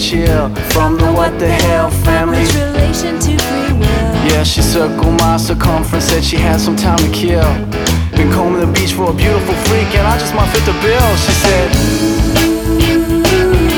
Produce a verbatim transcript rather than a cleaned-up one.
chill. From the what the hell family, Which relation to free will? yeah, she circled my circumference, said she had some time to kill. Been combing the beach for a beautiful freak, and I just might fit the bill. She said